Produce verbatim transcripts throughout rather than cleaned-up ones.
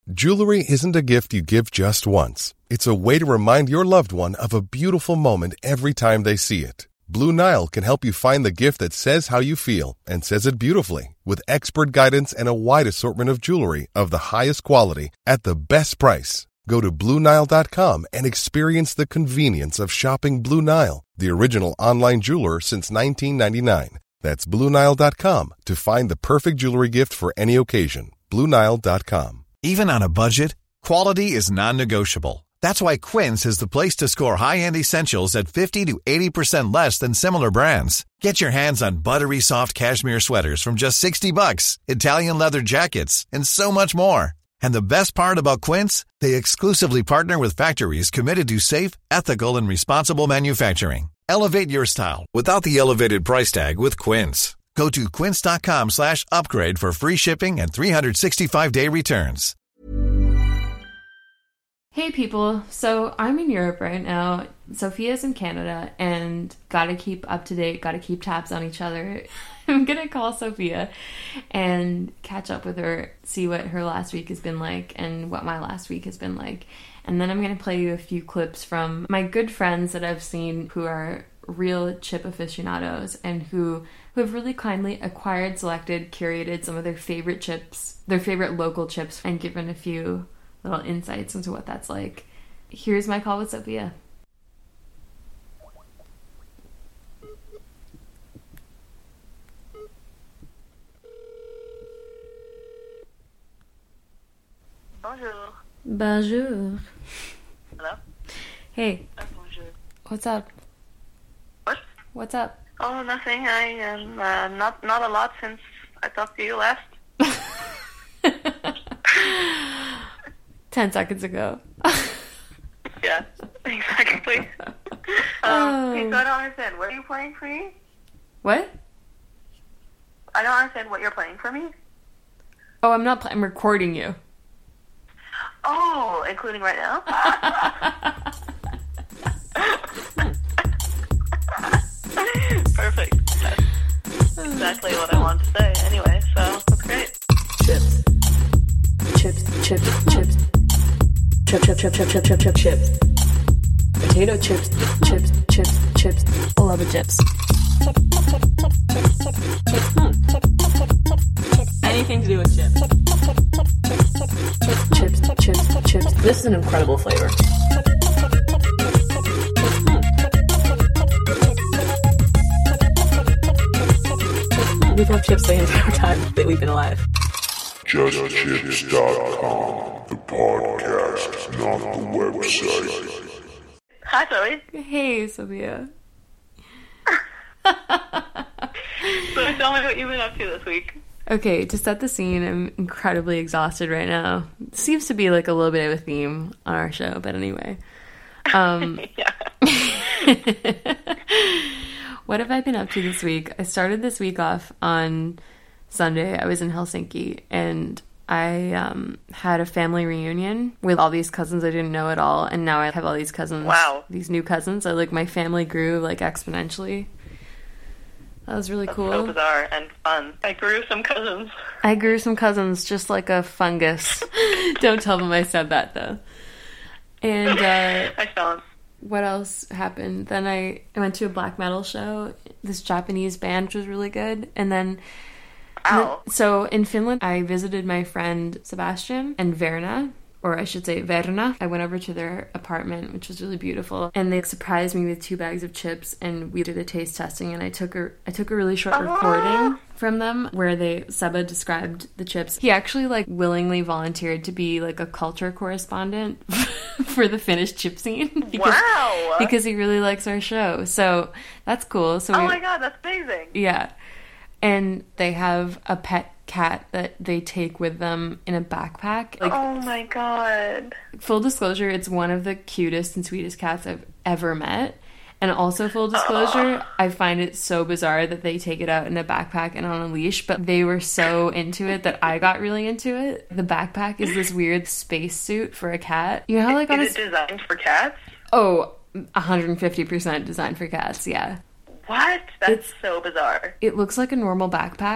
Jewelry isn't a gift you give just once. It's a way to remind your loved one of a beautiful moment every time they see it. Blue Nile can help you find the gift that says how you feel and says it beautifully, with expert guidance and a wide assortment of jewelry of the highest quality at the best price. Go to Blue Nile dot com and experience the convenience of shopping Blue Nile, the original online jeweler since nineteen ninety-nine. That's Blue Nile dot com to find the perfect jewelry gift for any occasion. Blue Nile dot com. Even on a budget, quality is non-negotiable. That's why Quince is the place to score high-end essentials at fifty to eighty percent less than similar brands. Get your hands on buttery soft cashmere sweaters from just sixty bucks, Italian leather jackets, and so much more. And the best part about Quince, they exclusively partner with factories committed to safe, ethical, and responsible manufacturing. Elevate your style without the elevated price tag with Quince. Go to quince dot com slash upgrade for free shipping and three sixty-five day returns. Hey people, so I'm in Europe right now. Sophia's in Canada, and gotta keep up to date, gotta keep tabs on each other. I'm gonna call Sophia and catch up with her, see what her last week has been like and what my last week has been like. And then I'm gonna play you a few clips from my good friends that I've seen who are real chip aficionados and who, who have really kindly acquired, selected, curated some of their favorite chips, their favorite local chips, and given a few little insights into what that's like. Here's my call with Sophia. Bonjour. Bonjour. Hello? Hey. Uh, bonjour. What's up? What? What's up? Oh, nothing. I am uh, not not a lot since I talked to you last. Ten seconds ago. Yeah, exactly. um, Oh. Okay, so I don't understand. What are you playing for me? What? I don't understand what you're playing for me. Oh, I'm not. Pl- I'm recording you. Oh, including right now? Perfect. That's exactly what I wanted to say anyway, so that's great. Chips. Chips, chips, chips. Chip, chip, chip, chip, chip, chip, chip, chips. Potato chips, chips, chips, chips. I love it, chips. Anything to do with chips. Chips, chips, chips. This is an incredible flavor. We've had chips the entire time that we've been alive. just chips dot com, the podcast, not the website. Hi, Zoe. Hey, Sophia. So tell me what you've been up to this week. Okay, to set the scene, I'm incredibly exhausted right now. Seems to be like a little bit of a theme on our show, but anyway. Um, Yeah. What have I been up to this week? I started this week off on Sunday. I was in Helsinki, and I um, had a family reunion with all these cousins I didn't know at all, and now I have all these cousins. Wow. These new cousins. I like my family grew like exponentially. That was really That's cool. so bizarre and fun. I grew some cousins. I grew some cousins just like a fungus. Don't tell them I said that, though. And uh, I don't. what else happened? Then I, I went to a black metal show, this Japanese band, which was really good. And then, Ow. so in Finland, I visited my friend Sebastian and Verna, or I should say Verna. I went over to their apartment, which was really beautiful, and they surprised me with two bags of chips, and we did a taste testing, and I took a I took a really short Uh-huh. recording from them where they Seba described the chips. He actually like willingly volunteered to be like a culture correspondent for the Finnish chip scene because, Wow. because he really likes our show. So that's cool. So Oh we, my god, that's amazing. yeah. And they have a pet cat that they take with them in a backpack. Like, Oh my god. full disclosure, it's one of the cutest and sweetest cats I've ever met. And also, full disclosure, I find it so bizarre that they take it out in a backpack and on a leash, but they were so into it that I got really into it. The backpack is this weird space suit for a cat. You know how, like, on a... Is it designed for cats? Oh, one hundred fifty percent designed for cats, yeah. What? That's It's- so bizarre. It looks like a normal backpack,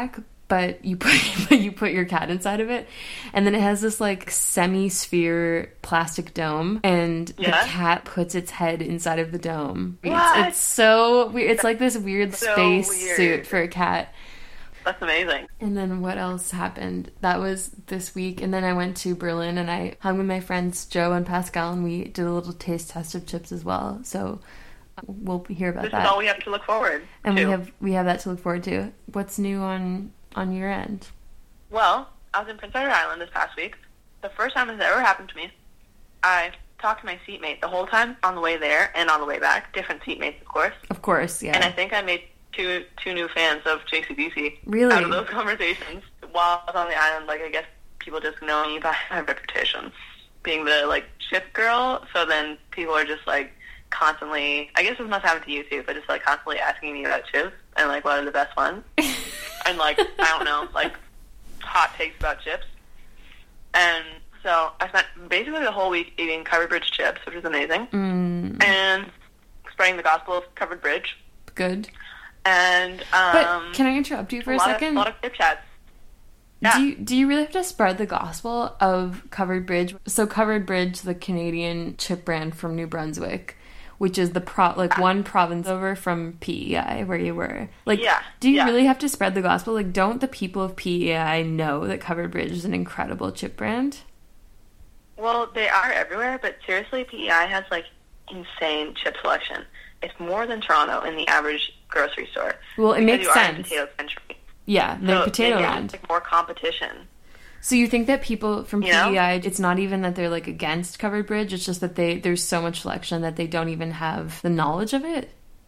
but you put you put your cat inside of it, and then it has this like semi-sphere plastic dome, and Yeah. the cat puts its head inside of the dome. It's, What? it's so weird. It's like this weird So space weird. suit for a cat. That's amazing. And then what else happened? That was this week. And then I went to Berlin and I hung with my friends Joe and Pascal, and we did a little taste test of chips as well. So we'll hear about This that. is all we have to look forward and to. we have we have that to look forward to. What's new on on your end? Well, I was in Prince Edward Island this past week. The first time this ever happened to me. I talked to my seatmate the whole time on the way there and on the way back. Different seatmates, of course. Of course, yeah. And I think I made two two new fans of J C D C Really? out of those conversations. While I was on the island, like, I guess people just know me by my reputation. Being the, like, chip girl, so then people are just, like, constantly, I guess this must happen to you too, but just, like, constantly asking me about chips and, like, what are the best ones. And, like, I don't know, like, hot takes about chips. And so I spent basically the whole week eating Covered Bridge chips, which was amazing, Mm, and spreading the gospel of Covered Bridge. good. And, But um... can I interrupt you for a, a lot second? Of, a lot of chip chats. Yeah. Do you, do you really have to spread the gospel of Covered Bridge? So Covered Bridge, the Canadian chip brand from New Brunswick, which is the pro like one province over from P E I where you were. Like, Yeah, do you yeah. really have to spread the gospel? Like, don't the people of P E I know that Covered Bridge is an incredible chip brand? Well, they are everywhere, but seriously, P E I has, like, insane chip selection. It's more than Toronto in the average grocery store. Well, it Because makes you are in sense. potato country. Yeah, they're So potato they get, land. like, more competition. So you think that people from You know? P E I, it's not even that they're like against Covered Bridge, it's just that they there's so much selection that they don't even have the knowledge of it?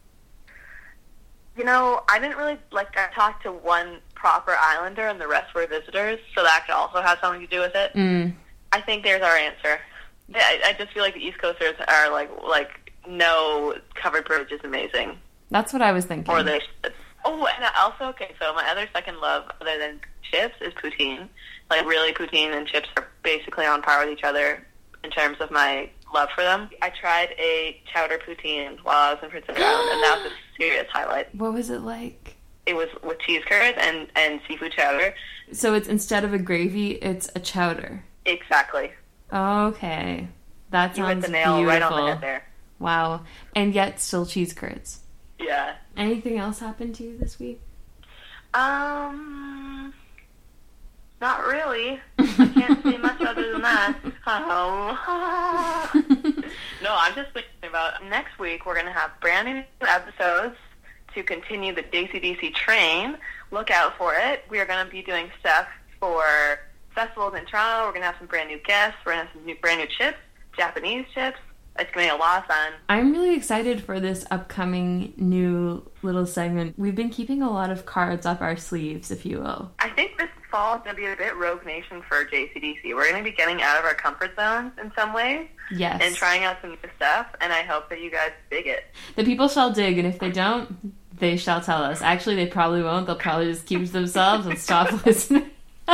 You know, I didn't really, like, I talked to one proper islander and the rest were visitors, so that could also have something to do with it. Mm. I think there's our answer. I, I just feel like the East Coasters are, like, like, no, Covered Bridge is amazing. That's what I was thinking. Or they should. Oh, and also, okay, so my other second love, other than chips, is poutine. Like, really, poutine and chips are basically on par with each other in terms of my love for them. I tried a chowder poutine while I was in Prince Edward Island, and that was a serious highlight. What was it like? It was with cheese curds and, and seafood chowder. So it's instead of a gravy, it's a chowder. Exactly. Okay. That You sounds hit the nail beautiful. right on the head there. Wow. And yet still cheese curds. Yeah. Anything else happened to you this week? Um, not really. I can't say much other than that. Oh. No, I'm just thinking about next week we're going to have brand new episodes to continue the J C D C train. Look out for it. We are going to be doing stuff for festivals in Toronto. We're going to have some brand new guests. We're going to have some new, brand new chips, Japanese chips. It's going to be a lot of fun. I'm really excited for this upcoming new little segment. We've been keeping a lot of cards up our sleeves, if you will. I think this fall is going to be a bit Rogue Nation for J C D C. We're going to be getting out of our comfort zones in some ways Yes. and trying out some new stuff, and I hope that you guys dig it. The people shall dig, and if they don't, they shall tell us. Actually, they probably won't. They'll probably just keep to themselves and stop listening.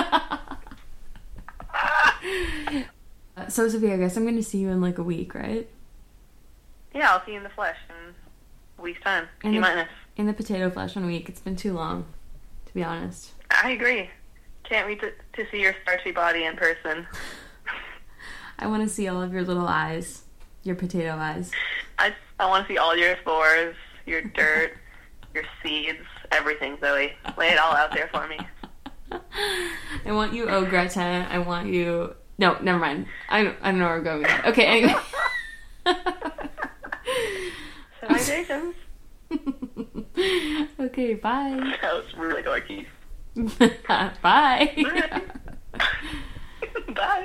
So, Sophia, I guess I'm going to see you in like a week, right? Yeah, I'll see you in the flesh in a week's time. In T the- minus. In the potato flesh one week. It's been too long, to be honest. I agree. Can't wait to, to see your starchy body in person. I want to see all of your little eyes, your potato eyes. I, I want to see all your spores, your dirt, your seeds, everything, Zoe. Lay it all out there for me. I want you au gratin. I want you... No, never mind. I don't, I don't know where we're going with that. Okay, anyway. Salutations. Okay, bye. That was really dorky. Bye. Bye.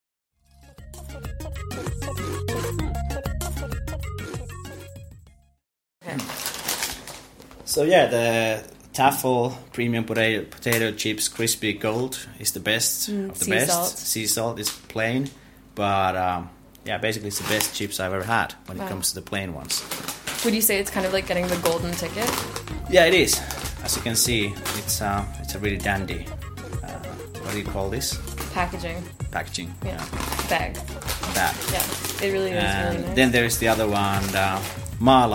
So yeah, the Taffel Premium Potato, potato Chips Crispy Gold is the best Mm, of the sea best. salt. Sea salt is plain, but um, yeah, basically it's the best chips I've ever had when Wow. it comes to the plain ones. Would you say it's kind of like getting the golden ticket? Yeah, it is. As you can see, it's uh, it's a really dandy. Uh, what do you call this? Packaging. Packaging. Yeah. Bag. Bag. Yeah. It really is And really nice. then there is the other one, uh,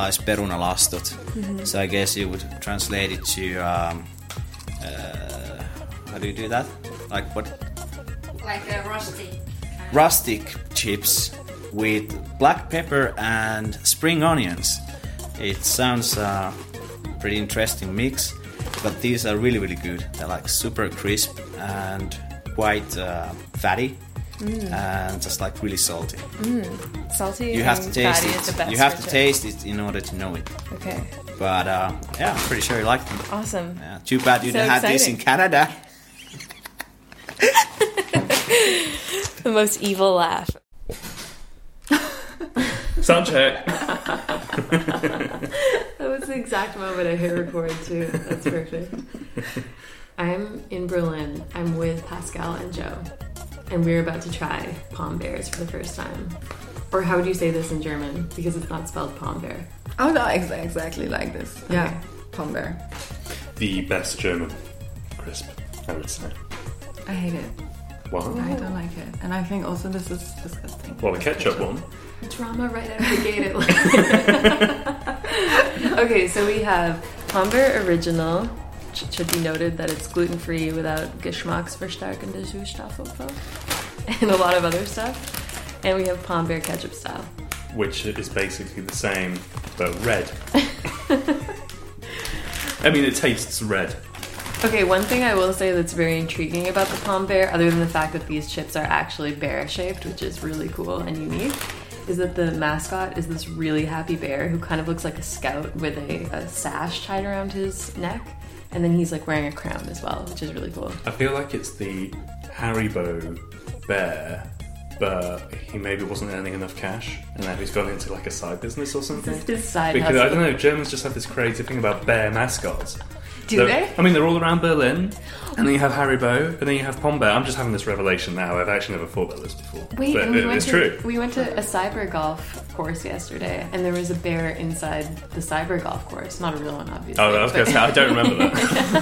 maalaisperunalastot. Mhm. So I guess you would translate it to um, uh, do you do that? Like what? Like a rusty. Rustic chips with black pepper and spring onions. It sounds uh, pretty interesting mix, but these are really really good. They're like super crisp and quite uh, fatty. Mm. And just like really salty. Mm. Salty. You have to taste it. it. The best you have to chips. taste it in order to know it. Okay. But uh, yeah, I'm pretty sure you like them. Awesome. Yeah, too bad you So didn't have this in Canada. The most evil laugh. Sound check. That was the exact moment I hit record too. That's perfect. I'm in Berlin. I'm with Pascal and Joe. And we're about to try Palm Bears for the first time. Or how would you say this in German? Because it's not spelled Palm Bear. Oh no, ex- exactly like this. Yeah. Okay. Palm Bear. The best German crisp, I would say. I hate it. What? I don't like it. And I think also this is disgusting. Well, the ketchup one. Drama right out of the gate. Okay, so we have Palm Bear Original. It should be noted that it's gluten-free without geschmacksverstärkende Süßstoffe and a lot of other stuff. And we have Palm Bear ketchup style. Which is basically the same, but red. I mean, it tastes red. Okay, one thing I will say that's very intriguing about the Palm Bear, other than the fact that these chips are actually bear-shaped, which is really cool and unique, is that the mascot is this really happy bear who kind of looks like a scout with a, a sash tied around his neck. And then he's like wearing a crown as well, which is really cool. I feel like it's the Haribo bear, but he maybe wasn't earning enough cash, and now he's gone into like a side business or something. This is his side Because hustle. I don't know, Germans just have this creative thing about bear mascots. Do So, they? I mean, they're all around Berlin, and then you have Haribo, and then you have Palm Bear. I'm just having this revelation now. I've actually never thought about this before. Wait, but and we it, went it's to, true. We went to a cyber golf course yesterday, and there was a bear inside the cyber golf course. Not a real one, obviously. Oh, I was going to say, I don't remember that.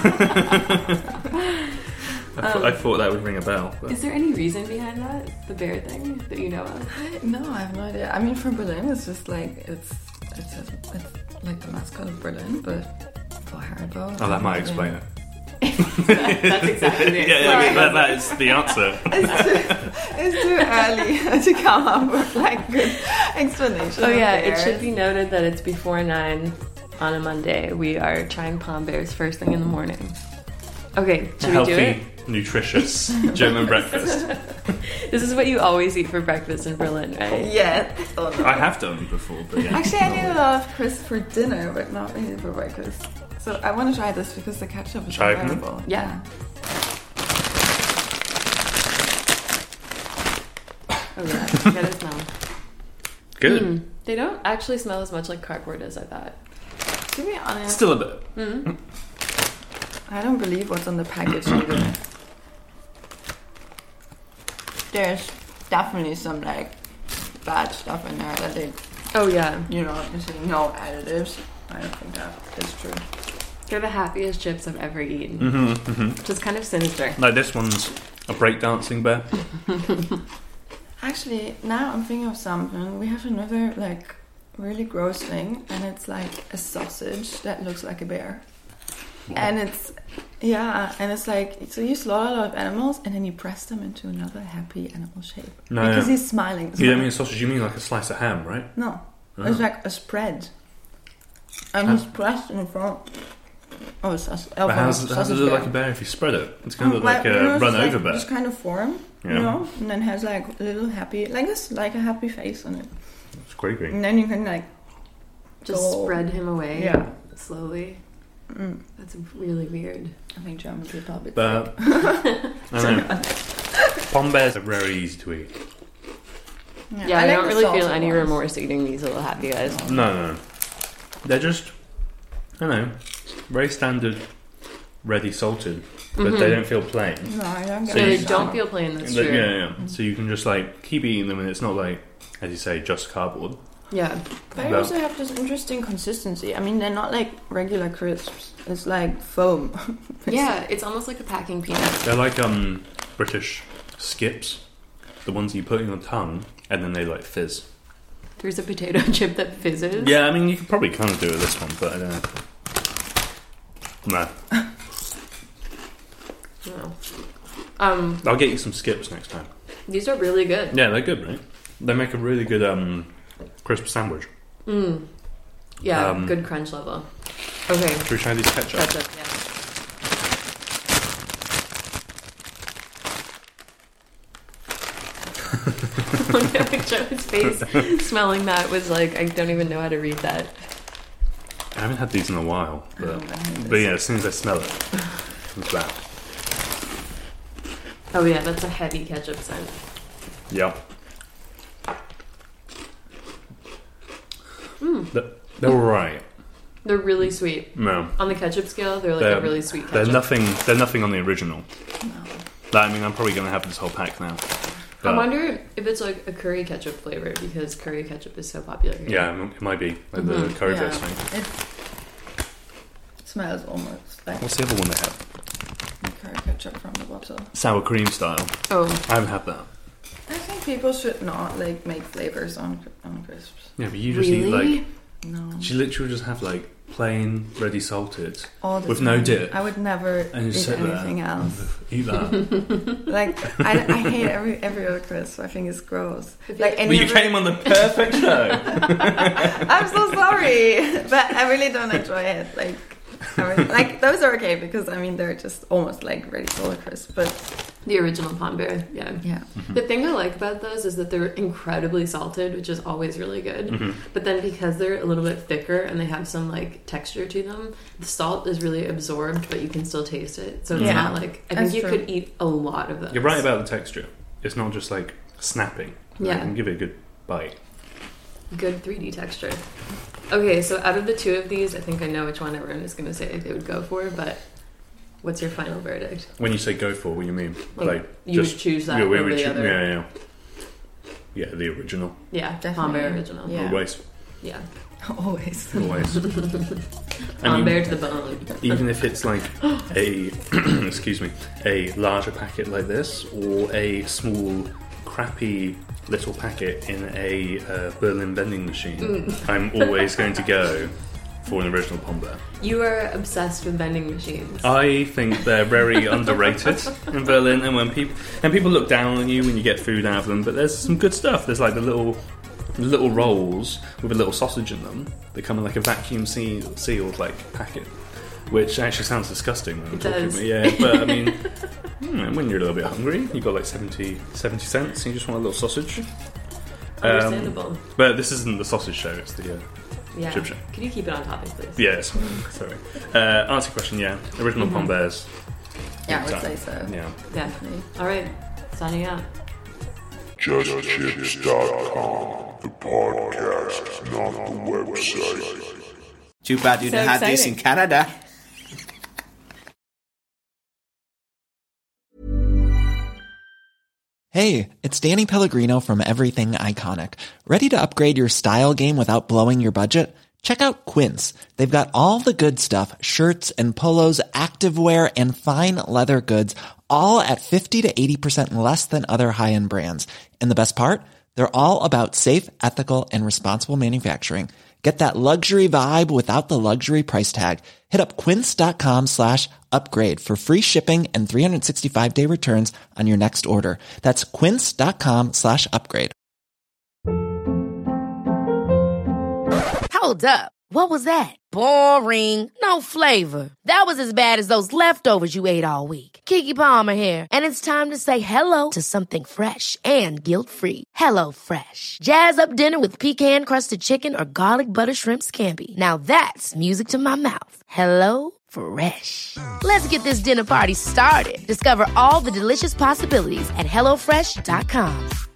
I, thought, Um, I thought that would ring a bell. But. Is there any reason behind that? The bear thing that you know of? No, I have no idea. I mean, for Berlin, it's just like it's it's, it's like the mascot of Berlin, but for Haribo. Oh, that might explain it. That's exactly it. Yeah, yeah, I mean, that, that is the answer. It's too, it's too early to come up with like good explanation. Oh of yeah, it bears. should be noted that it's before nine on a Monday. We are trying Palm Bears first thing in the morning. Okay, should we Healthy, do it? nutritious German breakfast. This is what you always eat for breakfast in Berlin, right? Yeah. Oh, no. I have done before, but yeah. Actually, I need a lot of crisp for dinner, but not really for breakfast. So I want to try this because the ketchup is Try it, hmm? incredible. Yeah. Oh yeah, get it smell. Good. Mm, they don't actually smell as much like cardboard as I thought. To be honest, Still a bit. Mm-hmm. I don't believe what's on the package either. There's definitely some like bad stuff in there that they, Oh yeah, you know, you see no additives. I don't think that is true. they're the happiest chips I've ever eaten. Mm-hmm, mm-hmm. Which is kind of sinister. Like this one's a breakdancing bear. Actually, now I'm thinking of something. We have another like really gross thing, and it's like a sausage that looks like a bear. And it's, yeah, and it's like, so you slaughter a lot of animals and then you press them into another happy animal shape. No, because yeah. he's smiling. You don't mean a sausage, you mean like a slice of ham, right? No, Oh. it's like a spread. And Huh? he's pressed in front of a sausage. But how does, how does it look like a bear if you spread it? It's going to look like a run over bear. This kind of form, Yeah. you know, and then has like a little happy, like this, like a happy face on it. It's creepy. And then you can like Just go- spread him away Yeah. slowly. Mm. That's really weird. I think German people are a bit But, sick. I don't know. Palm bears are very easy to eat. Yeah, I, like don't the really feel salted any ones. remorse eating these little happy guys. No, no, no. They're just, I don't know, very standard, ready salted, but Mhm. they don't feel plain. No, I don't So get they it. don't feel plain, that's But, true. yeah, yeah. So you can just like keep eating them, and it's not like, as you say, just cardboard. Yeah. They No. also have this interesting consistency. I mean, they're not like regular crisps. It's like foam. It's Yeah, it's almost like a packing peanut. They're like um British skips, the ones you put in your tongue, and then they like fizz. There's a potato chip that fizzes. Yeah, I mean you could probably kind of do it with this one, but I don't know. No. No. Um, I'll get you some Skips next time. These are really good. Yeah, they're good, right? They make a really good um, crisp sandwich. Mm. Yeah, Um, good crunch level. Okay. Should we try these ketchup? Ketchup, yeah. Joe's face smelling that was like, I don't even know how to read that. I haven't had these in a while, but, Oh, but yeah, as soon as I smell it, it's bad. Oh yeah, that's a heavy ketchup scent. Yep. Mm. They're, they're alright. They're really sweet. No. On the ketchup scale, they're like They're, a really sweet ketchup. they're nothing. They're nothing on the original. No. I mean, I'm probably going to have this whole pack now. I But, wonder if it's like a curry ketchup flavor because curry ketchup is so popular here. yeah, it might be like the Mhm. curry Yeah. roast thing. It smells almost like What's the other one they have? curry ketchup from the bottle. Sour cream style. Oh. I haven't had that. I think people should not like make flavors on on crisps. Yeah, but you just Really? eat like. No. You literally just have like plain ready salted All the with time. no dip. I would never And you eat sit there. anything else. Eat that. Like I, I hate every every other crisp. I think it's gross. Like But any you other- came on the perfect show. I'm so sorry, but I really don't enjoy it. Like, I really, like those are okay because I mean they're just almost like ready solar crisp. But The original Palm Bear, yeah. yeah, The thing I like about those is that they're incredibly salted, which is always really good. Mhm. But then because they're a little bit thicker and they have some like texture to them, the salt is really absorbed, but you can still taste it. So it's Yeah. not like I think That's you true. could eat a lot of those. You're right about the texture. It's not just like snapping. Yeah. You can give it a good bite. Good three D texture. Okay, so out of the two of these, I think I know which one everyone is going to say they would go for, but what's your final verdict? When you say go for, what do you mean? Like, you would choose that yeah, we over would the choo- other. Yeah, yeah. Yeah, the original. Yeah, Palm Definitely. Bear original. Yeah. Always. Yeah. always. Always. I Palm mean, Bear to the bone. even if it's like a excuse me, a larger packet like this, or a small, crappy little packet in a uh, Berlin vending machine, Mm. I'm always going to go for an original Palm Bear. You are obsessed with vending machines. I think they're very underrated in Berlin, and when people and people look down on you when you get food out of them. But there's some good stuff. There's like the little little rolls with a little sausage in them. They come in like a vacuum seal, sealed like packet, which actually sounds disgusting when I'm It talking does. about it. Yeah, but I mean, hmm, when you're a little bit hungry, you got like seventy, seventy cents, and you just want a little sausage. Um, Understandable. but this isn't the sausage show; it's the uh, Yeah. chip show. Can you keep it on topic, please? Yes, sorry. Uh, answer your question, yeah. Original Mhm. Palm Bears. Yeah, I would Time. say so. Yeah. Definitely. All right. Signing out. just chips dot com, the podcast, not the website. Too bad you So didn't have this in exciting. Canada. Hey, it's Danny Pellegrino from Everything Iconic. Ready to upgrade your style game without blowing your budget? Check out Quince. They've got all the good stuff, shirts and polos, activewear, and fine leather goods, all at fifty to eighty percent less than other high-end brands. And the best part? They're all about safe, ethical, and responsible manufacturing. Get that luxury vibe without the luxury price tag. Hit up quince.com slash upgrade for free shipping and three sixty-five day returns on your next order. That's quince.com slash upgrade. Hold up. What was that? Boring. No flavor. That was as bad as those leftovers you ate all week. Keke Palmer here, and it's time to say hello to something fresh and guilt-free. Hello Fresh. Jazz up dinner with pecan-crusted chicken or garlic butter shrimp scampi. Now that's music to my mouth. Hello Fresh. Let's get this dinner party started. Discover all the delicious possibilities at hello fresh dot com.